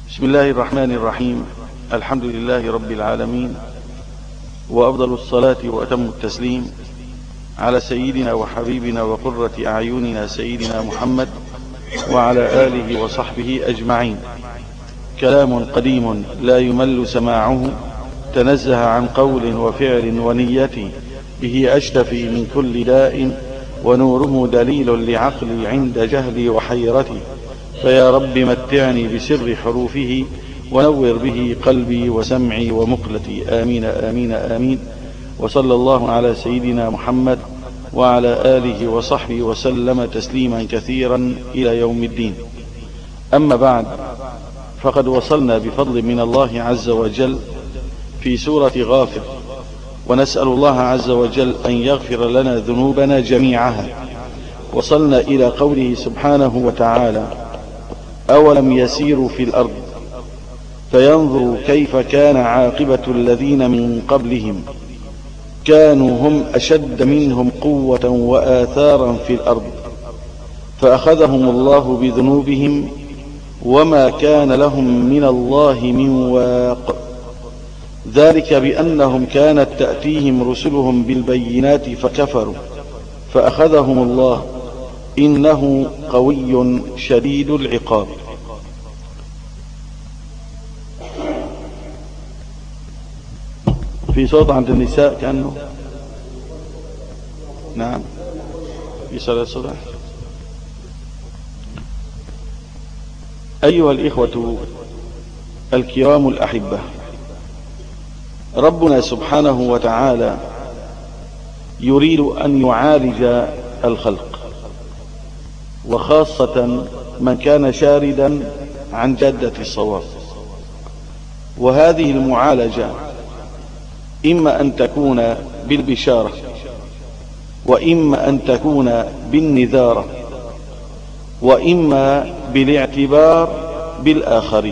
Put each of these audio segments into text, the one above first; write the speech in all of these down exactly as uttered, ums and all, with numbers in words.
بسم الله الرحمن الرحيم. الحمد لله رب العالمين، وأفضل الصلاة وأتم التسليم على سيدنا وحبيبنا وقرة أعيننا سيدنا محمد وعلى آله وصحبه أجمعين. كلام قديم لا يمل سماعه، تنزه عن قول وفعل ونية، به أشتفي من كل داء، ونوره دليل لعقلي عند جهلي وحيرتي. فيا رب متعني بسر حروفه، ونور به قلبي وسمعي ومقلتي. آمين آمين آمين. وصلى الله على سيدنا محمد وعلى آله وصحبه وسلم تسليما كثيرا إلى يوم الدين. أما بعد، فقد وصلنا بفضل من الله عز وجل في سورة غافر، ونسأل الله عز وجل أن يغفر لنا ذنوبنا جميعها. وصلنا إلى قوله سبحانه وتعالى: أولم يسيروا في الأرض فينظروا كيف كان عاقبة الذين من قبلهم، كانوا هم أشد منهم قوة وآثارا في الأرض، فأخذهم الله بذنوبهم وما كان لهم من الله من واق. ذلك بأنهم كانت تأتيهم رسلهم بالبينات فكفروا، فأخذهم الله إنه قوي شديد العقاب. في صوت عند النساء كأنه نعم في صلاة الصبح. أيها الإخوة الكرام الأحبة، ربنا سبحانه وتعالى يريد أن يعالج الخلق، وخاصة من كان شاردا عن جادة الصواب. وهذه المعالجة إما أن تكون بالبشارة، وإما أن تكون بالنذارة، وإما بالاعتبار بالآخرين.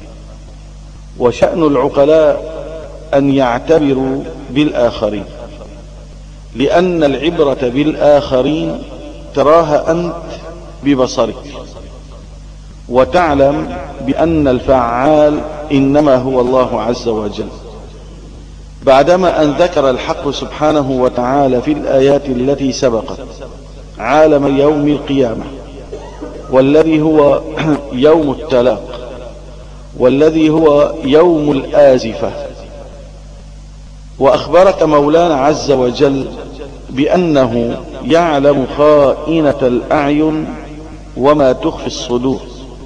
وشأن العقلاء أن يعتبروا بالآخرين، لأن العبرة بالآخرين تراها أنت ببصرك، وتعلم بأن الفعال إنما هو الله عز وجل. بعدما أن ذكر الحق سبحانه وتعالى في الآيات التي سبقت عالم يوم القيامة، والذي هو يوم التلاق، والذي هو يوم الآزفة، وأخبرك مولانا عز وجل بأنه يعلم خائنة الأعين وما تخفي الصدور،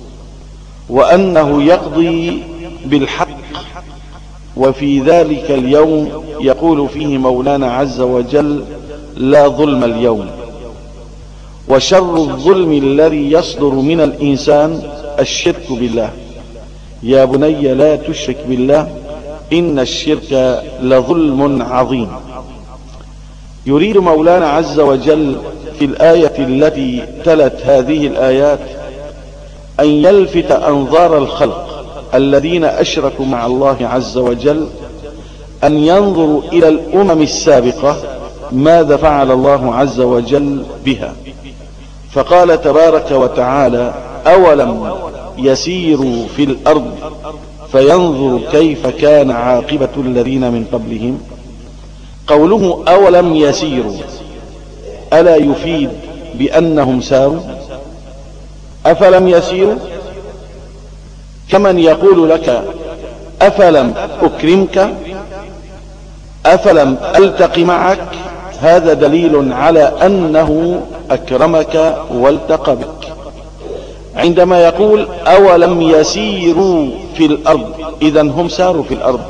وأنه يقضي بالحق. وفي ذلك اليوم يقول فيه مولانا عز وجل: لا ظلم اليوم. وشر الظلم الذي يصدر من الإنسان الشرك بالله. يا بني لا تشرك بالله إن الشرك لظلم عظيم. يريد مولانا عز وجل في الآية التي تلت هذه الآيات أن يلفت أنظار الخلق الذين أشركوا مع الله عز وجل، أن ينظروا إلى الأمم السابقة ماذا فعل الله عز وجل بها. فقال تبارك وتعالى: أولم يسيروا في الأرض فينظروا كيف كان عاقبة الذين من قبلهم. قوله أولم يسيروا ألا يفيد بأنهم ساروا؟ أفلم يسيروا؟ كمن يقول لك: أفلم أكرمك؟ أفلم ألتق معك؟ هذا دليل على أنه أكرمك والتقى بك. عندما يقول أولم يسيروا في الأرض، إذن هم ساروا في الأرض،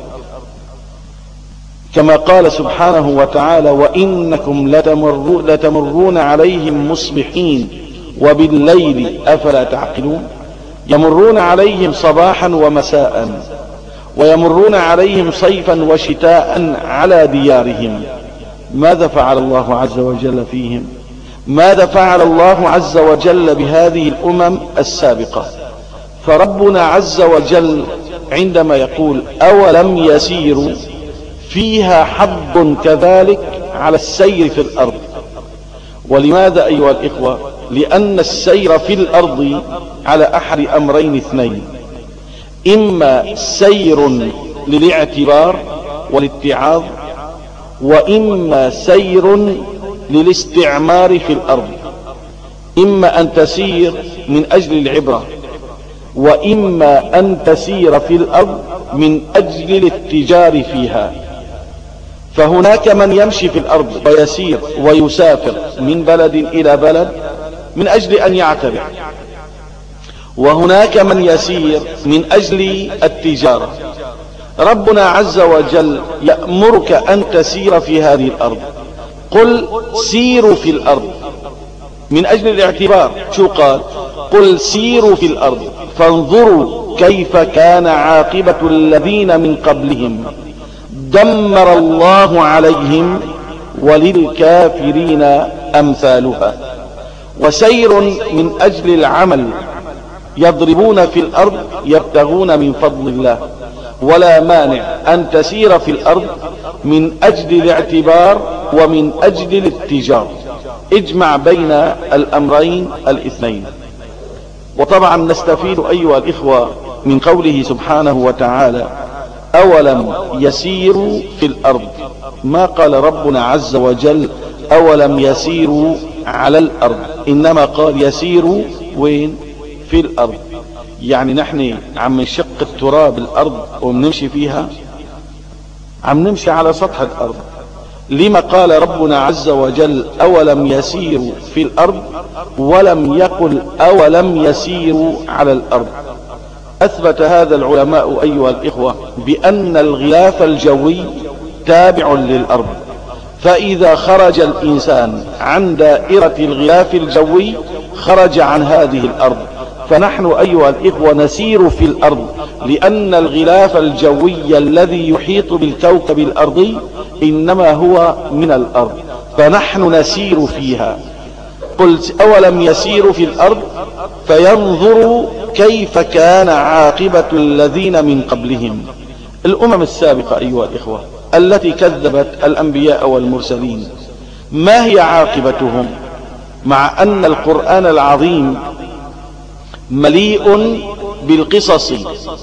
كما قال سبحانه وتعالى: وإنكم لتمرون, لتمرون عليهم مصبحين وبالليل أفلا تعقلون. يمرون عليهم صباحا ومساء، ويمرون عليهم صيفا وشتاء على ديارهم. ماذا فعل الله عز وجل فيهم؟ ماذا فعل الله عز وجل بهذه الأمم السابقة؟ فربنا عز وجل عندما يقول أولم يسيروا، فيها حظ كذلك على السير في الأرض. ولماذا أيها الإخوة؟ لأن السير في الأرض على أحد أمرين اثنين: إما سير للاعتبار والاتعاظ، وإما سير للاستعمار في الأرض. إما أن تسير من أجل العبرة، وإما أن تسير في الأرض من أجل الاتجار فيها. فهناك من يمشي في الأرض ويسير ويسافر من بلد إلى بلد من أجل أن يعتبر، وهناك من يسير من أجل التجارة. ربنا عز وجل يأمرك أن تسير في هذه الأرض. قل سيروا في الأرض من أجل الاعتبار. شو قال؟ قل سيروا في الأرض فانظروا كيف كان عاقبة الذين من قبلهم دمر الله عليهم وللكافرين أمثالها. وسير من أجل العمل، يضربون في الأرض يبتغون من فضل الله. ولا مانع أن تسير في الأرض من أجل الاعتبار ومن أجل الاتجار. اجمع بين الأمرين الاثنين. وطبعا نستفيد أيها الإخوة من قوله سبحانه وتعالى أولم يسيروا في الأرض. ما قال ربنا عز وجل أولم يسيروا على الأرض، إنما قال يسيروا وين؟ في الأرض. يعني نحن عم نشق التراب الأرض ومنمشي فيها، عم نمشي على سطح الأرض. لما قال ربنا عز وجل أولم يسيروا في الأرض ولم يقل أولم يسيروا على الأرض؟ أثبت هذا العلماء أيها الإخوة بأن الغلاف الجوي تابع للأرض، فإذا خرج الإنسان عن دائرة الغلاف الجوي خرج عن هذه الأرض. فنحن أيها الإخوة نسير في الأرض لأن الغلاف الجوي الذي يحيط بالكوكب الأرضي إنما هو من الأرض، فنحن نسير فيها. قلت أولم يسيروا في الأرض فينظروا كيف كان عاقبة الذين من قبلهم. الأمم السابقة أيها الإخوة التي كذبت الأنبياء والمرسلين، ما هي عاقبتهم؟ مع أن القرآن العظيم مليء بالقصص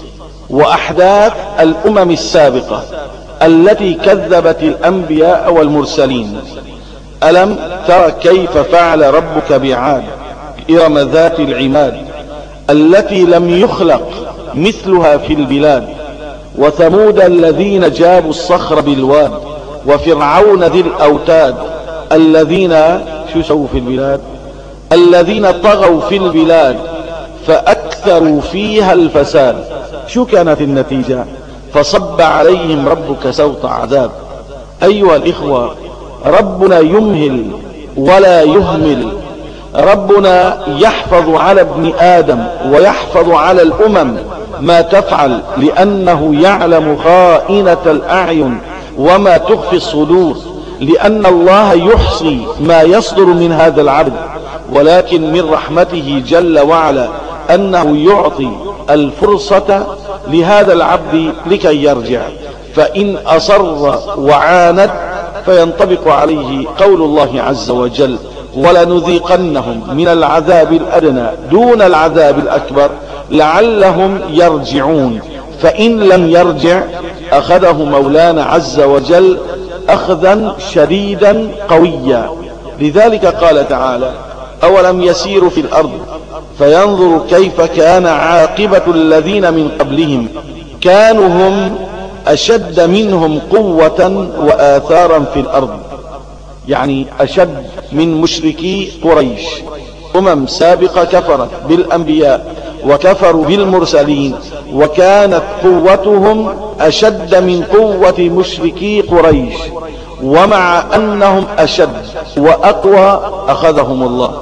وأحداث الأمم السابقة التي كذبت الأنبياء والمرسلين. ألم تر كيف فعل ربك بعاد إرم ذات العماد التي لم يخلق مثلها في البلاد، وثمود الذين جابوا الصخر بالواد، وفرعون ذي الأوتاد الذين شو سووا في البلاد؟ الذين طغوا في البلاد فأكثروا فيها الفساد. شو كانت النتيجة؟ فصب عليهم ربك سوط عذاب. أيها الإخوة ربنا يمهل ولا يهمل. ربنا يحفظ على ابن آدم ويحفظ على الأمم ما تفعل، لأنه يعلم خائنة الأعين وما تخفي الصدور، لأن الله يحصي ما يصدر من هذا العبد. ولكن من رحمته جل وعلا أنه يعطي الفرصة لهذا العبد لكي يرجع، فإن أصر وعاند فينطبق عليه قول الله عز وجل ولنذيقنهم من العذاب الأدنى دون العذاب الأكبر لعلهم يرجعون. فإن لم يرجع أخذه مولانا عز وجل أخذا شديدا قويا. لذلك قال تعالى أولم يسيروا في الأرض فينظروا كيف كان عاقبة الذين من قبلهم كانوا هم أشد منهم قوة وآثارا في الأرض. يعني أشد من مشركي قريش. أمم سابقة كفرت بالأنبياء وكفروا بالمرسلين، وكانت قوتهم أشد من قوة مشركي قريش، ومع أنهم أشد وأقوى أخذهم الله،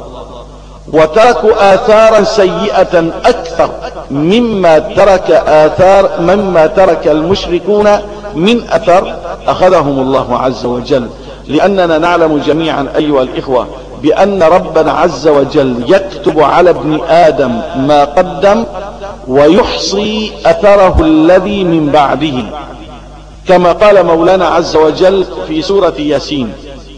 وتركوا آثارا سيئة أكثر مما ترك آثار مما ترك المشركون من أثر أخذهم الله عز وجل. لأننا نعلم جميعا أيها الإخوة بأن ربنا عز وجل يكتب على ابن آدم ما قدم ويحصي أثره الذي من بعده، كما قال مولانا عز وجل في سورة ياسين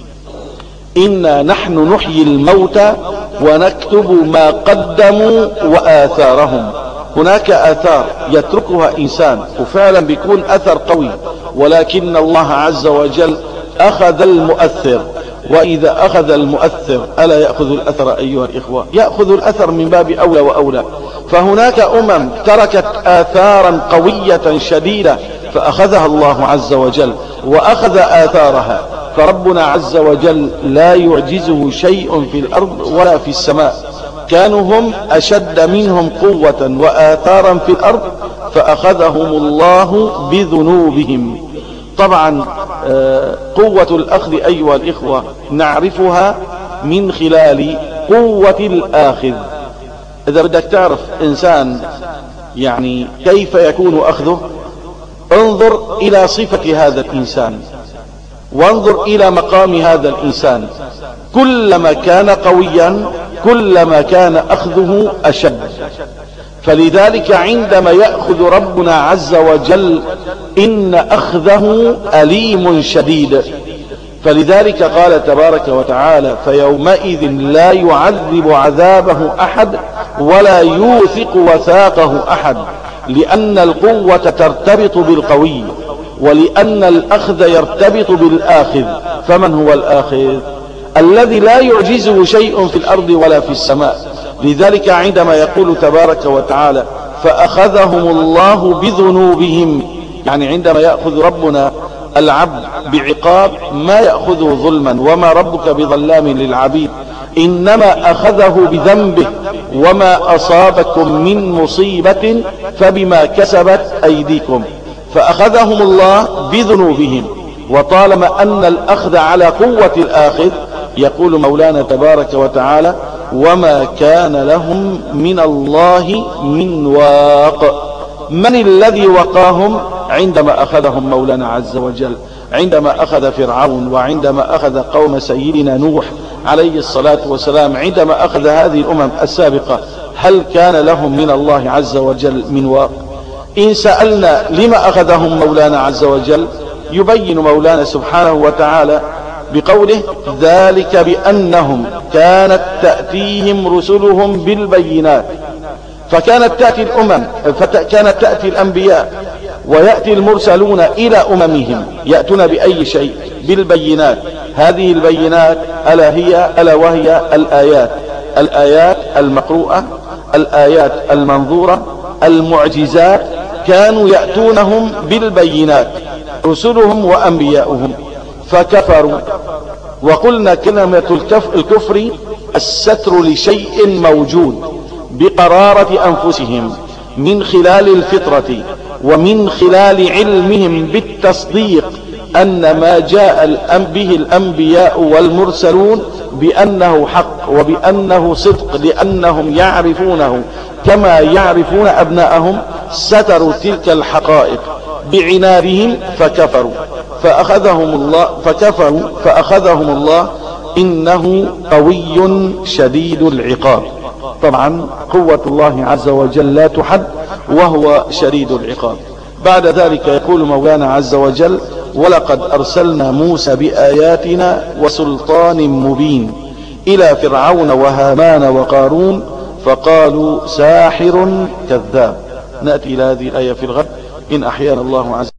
إنا نحن نحيي الموتى ونكتب ما قدموا وآثارهم هناك آثار يتركها إنسان وفعلا بيكون أثر قوي، ولكن الله عز وجل أخذ المؤثر، وإذا أخذ المؤثر ألا يأخذ الأثر أيها الإخوة؟ يأخذ الأثر من باب أولى وأولى. فهناك أمم تركت آثارا قوية شديدة فأخذها الله عز وجل وأخذ آثارها. فربنا عز وجل لا يعجزه شيء في الأرض ولا في السماء. كانوا هم أشد منهم قوة وآثارا في الأرض فأخذهم الله بذنوبهم. طبعا قوة الأخذ أيها الإخوة نعرفها من خلال قوة الآخذ. إذا بدك تعرف إنسان يعني كيف يكون أخذه، انظر إلى صفة هذا الإنسان وانظر إلى مقام هذا الإنسان. كلما كان قويا كلما كان أخذه أشد. فلذلك عندما يأخذ ربنا عز وجل إن أخذه أليم شديد. فلذلك قال تبارك وتعالى: فيومئذ لا يعذب عذابه أحد ولا يوثق وثاقه أحد. لأن القوة ترتبط بالقوي، ولأن الأخذ يرتبط بالآخذ. فمن هو الآخذ؟ الذي لا يعجزه شيء في الأرض ولا في السماء. لذلك عندما يقول تبارك وتعالى: فأخذهم الله بذنوبهم، يعني عندما يأخذ ربنا العبد بعقاب ما يأخذه ظلما، وما ربك بظلام للعبيد، إنما أخذه بذنبه. وما أصابكم من مصيبة فبما كسبت أيديكم. فأخذهم الله بذنوبهم. وطالما أن الأخذ على قوة الآخذ، يقول مولانا تبارك وتعالى: وما كان لهم من الله من واق. من الذي وقاهم عندما أخذهم مولانا عز وجل؟ عندما أخذ فرعون، وعندما أخذ قوم سيدنا نوح عليه الصلاة والسلام، عندما أخذ هذه الأمم السابقة، هل كان لهم من الله عز وجل من واق؟ إن سألنا لما أخذهم مولانا عز وجل، يبين مولانا سبحانه وتعالى بقوله: ذلك بأنهم كانت تأتيهم رسلهم بالبينات. فكانت تأتي الأمم، فكانت تأتي الأنبياء ويأتي المرسلون إلى أممهم يأتون بأي شيء؟ بالبينات. هذه البينات ألا هي ألا وهي الآيات، الآيات المقروءة، الآيات المنظورة، المعجزات. كانوا يأتونهم بالبينات رسلهم وأنبياؤهم فكفروا. وقلنا كلمة الكفر الستر لشيء موجود بقرارة أنفسهم من خلال الفطرة ومن خلال علمهم بالتصديق أن ما جاء به الأنبياء والمرسلون بأنه حق وبأنه صدق، لأنهم يعرفونه كما يعرفون أبناءهم. ستروا تلك الحقائق بعنادهم فكفروا فأخذهم الله فكفروا فأخذهم الله إنه قوي شديد العقاب. طبعا قوة الله عز وجل لا تحد وهو شديد العقاب. بعد ذلك يقول مولانا عز وجل: ولقد أرسلنا موسى بآياتنا وسلطان مبين إلى فرعون وهامان وقارون فقالوا ساحر كذاب. نأتي إلى هذه الآية في الغد إن أحيانا الله عز